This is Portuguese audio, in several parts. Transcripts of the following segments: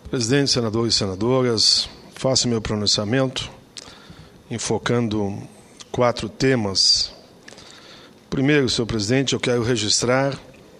Presidente, senadores e senadoras, faço meu pronunciamento enfocando 4 temas. Primeiro, senhor presidente, eu quero registrar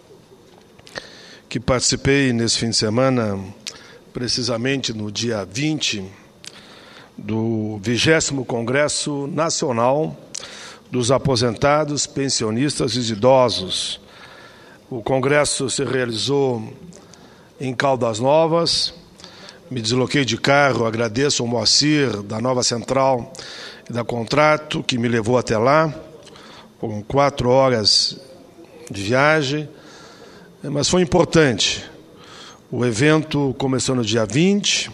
que participei nesse fim de semana, precisamente no dia 20, do 20º Congresso Nacional dos Aposentados, Pensionistas e Idosos. O congresso se realizou em Caldas Novas. Me desloquei de carro, agradeço ao Moacir, da Nova Central e da Contrato, que me levou até lá. Foram 4 horas de viagem, mas foi importante. O evento começou no dia 20,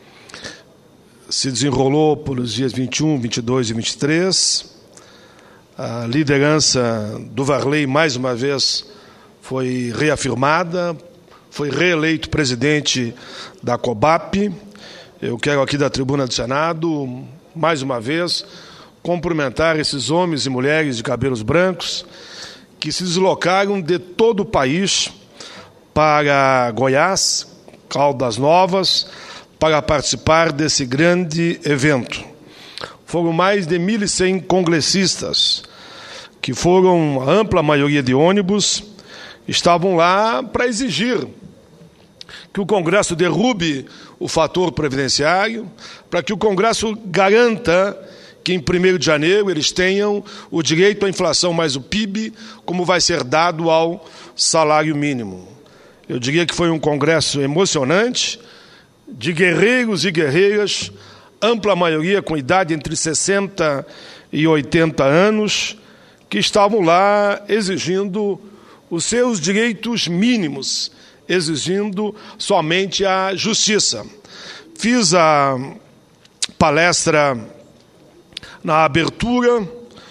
se desenrolou pelos dias 21, 22 e 23. A liderança do Varley, mais uma vez, foi reafirmada, foi reeleito presidente da COBAP. Eu quero aqui da tribuna do Senado, mais uma vez, cumprimentar esses homens e mulheres de cabelos brancos que se deslocaram de todo o país para Goiás, Caldas Novas, para participar desse grande evento. Foram mais de 1.100 congressistas, que foram a ampla maioria de ônibus, estavam lá para exigir que o Congresso derrube o fator previdenciário, para que o Congresso garanta que em 1º de janeiro eles tenham o direito à inflação mais o PIB, como vai ser dado ao salário mínimo. Eu diria que foi um congresso emocionante, de guerreiros e guerreiras, ampla maioria com idade entre 60 e 80 anos, que estavam lá exigindo os seus direitos mínimos, exigindo somente a justiça. Fiz a palestra na abertura,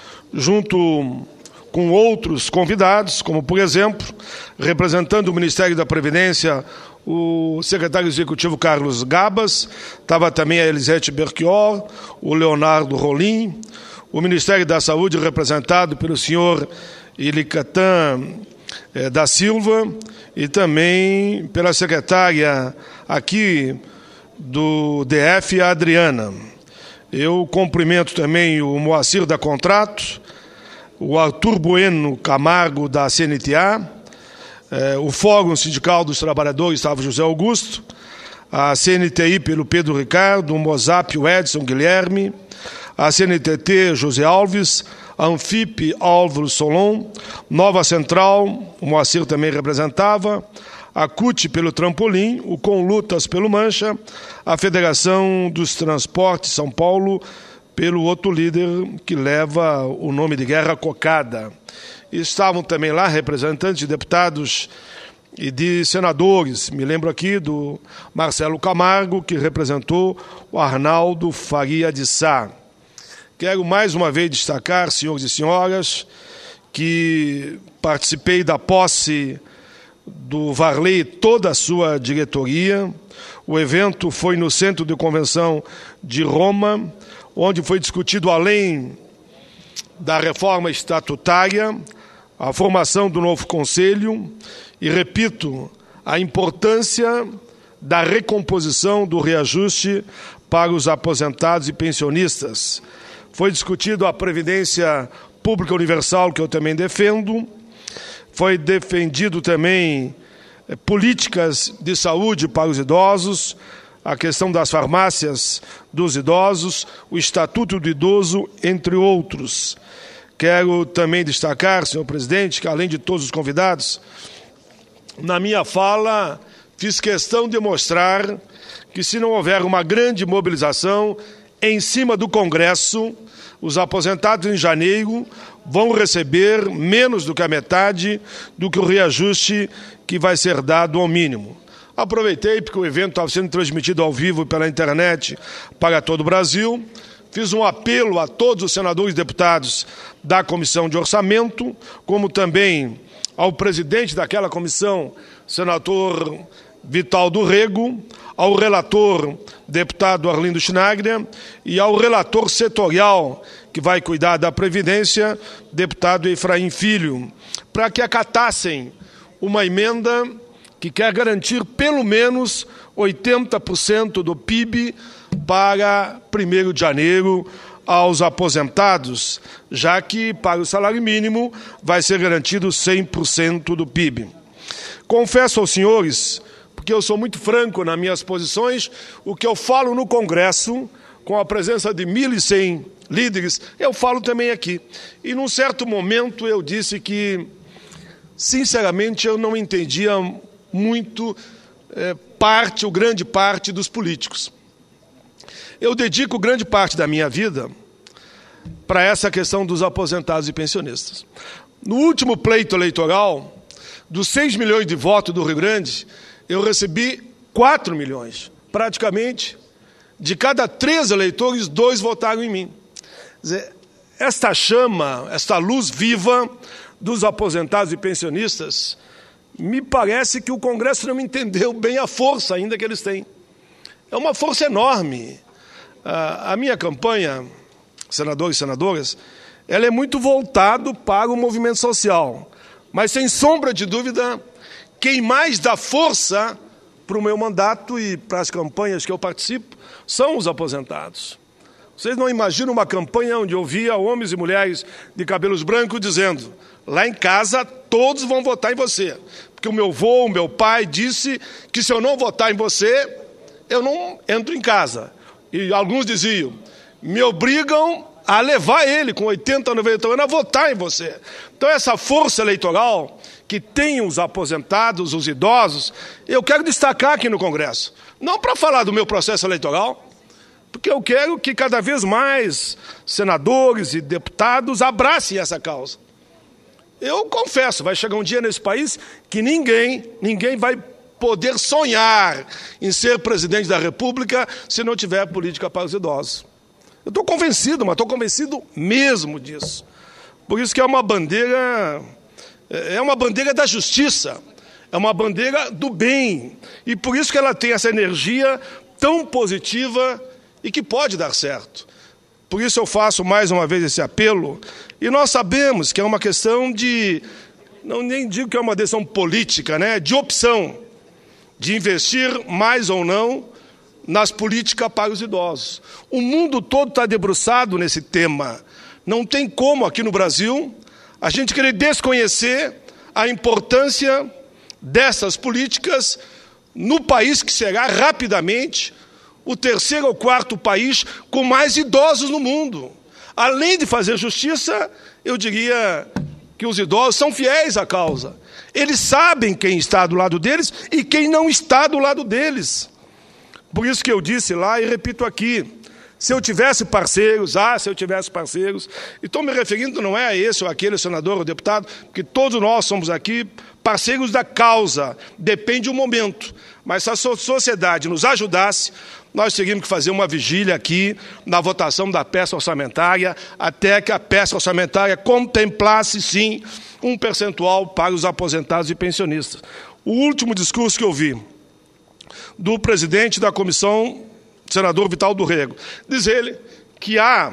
junto com outros convidados, como, por exemplo, representando o Ministério da Previdência, o secretário executivo Carlos Gabas, estava também a Elisete Berchior, o Leonardo Rolim, o Ministério da Saúde, representado pelo senhor Ilicatan da Silva, e também pela secretária aqui do DF, a Adriana. Eu cumprimento também o Moacir da Contrato, o Arthur Bueno Camargo da CNTA, o Fórum Sindical dos Trabalhadores, estava José Augusto, a CNTI pelo Pedro Ricardo, o Mozap, o Edson Guilherme, a CNTT, José Alves, a Anfip, Álvaro Solon, Nova Central, o Moacir também representava, a CUT pelo Trampolim, o Conlutas pelo Mancha, a Federação dos Transportes São Paulo pelo outro líder que leva o nome de Guerra Cocada. Estavam também lá representantes de deputados e de senadores. Me lembro aqui do Marcelo Camargo, que representou o Arnaldo Faria de Sá. Quero mais uma vez destacar, senhores e senhoras, que participei da posse do Varley e toda a sua diretoria. O evento foi no Centro de Convenção de Roma, onde foi discutido, além da reforma estatutária, a formação do novo Conselho e, repito, a importância da recomposição do reajuste para os aposentados e pensionistas. Foi discutido a Previdência Pública Universal, que eu também defendo. Foi defendido também políticas de saúde para os idosos, a questão das farmácias dos idosos, o Estatuto do Idoso, entre outros. Quero também destacar, senhor presidente, que além de todos os convidados, na minha fala fiz questão de mostrar que, se não houver uma grande mobilização em cima do Congresso, os aposentados em janeiro vão receber menos do que a metade do que o reajuste que vai ser dado ao mínimo. Aproveitei, porque o evento estava sendo transmitido ao vivo pela internet para todo o Brasil. Fiz um apelo a todos os senadores e deputados da Comissão de Orçamento, como também ao presidente daquela comissão, senador Vital do Rego, ao relator, deputado Arlindo Chinaglia, e ao relator setorial, que vai cuidar da Previdência, deputado Efraim Filho, para que acatassem uma emenda que quer garantir pelo menos 80% do PIB para 1º de janeiro aos aposentados, já que para o salário mínimo vai ser garantido 100% do PIB. Confesso aos senhores, porque eu sou muito franco nas minhas posições, o que eu falo no Congresso, com a presença de 1.100 líderes, eu falo também aqui. E num certo momento eu disse que, sinceramente, eu não entendia muito grande parte dos políticos. Eu dedico grande parte da minha vida para essa questão dos aposentados e pensionistas. No último pleito eleitoral, dos 6 milhões de votos do Rio Grande, eu recebi 4 milhões. Praticamente, de cada 3 eleitores, 2 votaram em mim. Quer dizer, esta chama, esta luz viva dos aposentados e pensionistas, me parece que o Congresso não entendeu bem a força ainda que eles têm. É uma força enorme. A minha campanha, senadores e senadoras, ela é muito voltada para o movimento social. Mas, sem sombra de dúvida, quem mais dá força para o meu mandato e para as campanhas que eu participo são os aposentados. Vocês não imaginam uma campanha onde eu via homens e mulheres de cabelos brancos dizendo: lá em casa todos vão votar em você, porque o meu avô, o meu pai disse que se eu não votar em você, eu não entro em casa. E alguns diziam: me obrigam a levar ele com 80, 90 anos a votar em você. Então essa força eleitoral que tem os aposentados, os idosos, eu quero destacar aqui no Congresso. Não para falar do meu processo eleitoral, porque eu quero que cada vez mais senadores e deputados abracem essa causa. Eu confesso, vai chegar um dia nesse país que ninguém vai poder sonhar em ser presidente da República se não tiver política para os idosos. Eu estou convencido, mas estou convencido mesmo disso. Por isso que é uma bandeira da justiça, é uma bandeira do bem. E por isso que ela tem essa energia tão positiva e que pode dar certo. Por isso eu faço mais uma vez esse apelo. E nós sabemos que é uma questão de, nem digo que é uma decisão política, né, de opção, de investir mais ou não nas políticas para os idosos. O mundo todo está debruçado nesse tema. Não tem como, aqui no Brasil, a gente querer desconhecer a importância dessas políticas no país que será rapidamente o 3º ou 4º país com mais idosos no mundo. Além de fazer justiça, eu diria que os idosos são fiéis à causa. Eles sabem quem está do lado deles e quem não está do lado deles. Por isso que eu disse lá e repito aqui, se eu tivesse parceiros, e estou me referindo não é a esse ou aquele senador ou deputado, porque todos nós somos aqui parceiros da causa, depende do momento. Mas se a sociedade nos ajudasse, nós teríamos que fazer uma vigília aqui na votação da peça orçamentária, até que a peça orçamentária contemplasse, sim, um percentual para os aposentados e pensionistas. O último discurso que eu vi do presidente da comissão, senador Vital do Rego, diz ele que há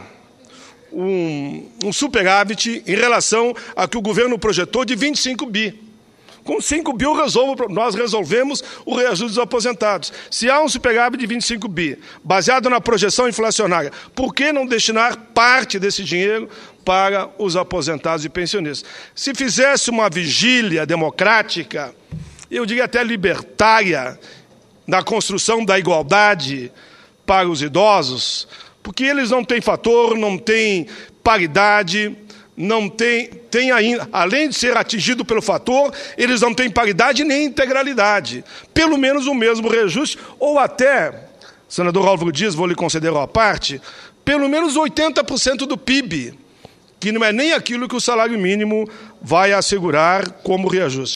um superávit em relação ao que o governo projetou de 25 bi. Com 5 bi nós resolvemos o reajuste dos aposentados. Se há um superávit de 25 bi, baseado na projeção inflacionária, por que não destinar parte desse dinheiro para os aposentados e pensionistas? Se fizesse uma vigília democrática, eu diria até libertária, na construção da igualdade para os idosos, porque eles não têm fator, não têm paridade, não tem ainda, além de ser atingido pelo fator, eles não têm paridade nem integralidade. Pelo menos o mesmo reajuste, ou até, senador Álvaro Dias, vou lhe conceder uma parte, pelo menos 80% do PIB, que não é nem aquilo que o salário mínimo vai assegurar como reajuste.